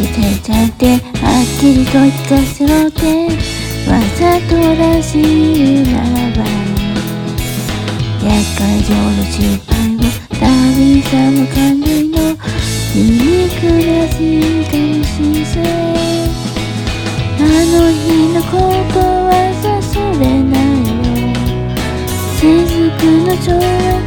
てちゃってはっきりと聞かせろってわざとらしいならば厄介上の失敗を旅さの感類のユニークなしかもしせあの日のことはさそれないよ雫の蝶